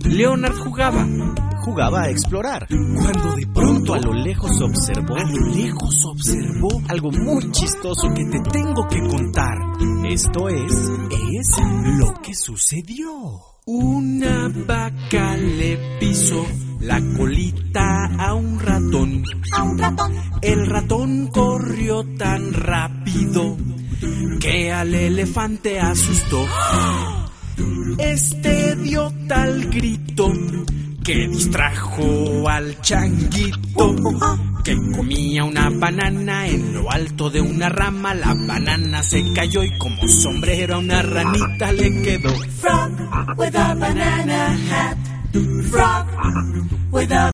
Leonard jugaba a explorar, cuando de pronto a lo lejos observó algo muy chistoso que te tengo que contar. Esto es lo que sucedió. Una vaca le pisó la colita a un ratón. El ratón corrió tan rápido que al elefante asustó. Este dio tal grito que distrajo al changuito, que comía una banana en lo alto de una rama. La banana se cayó y como sombrero a una ranita le quedó. Frog with a banana hat. Frog with a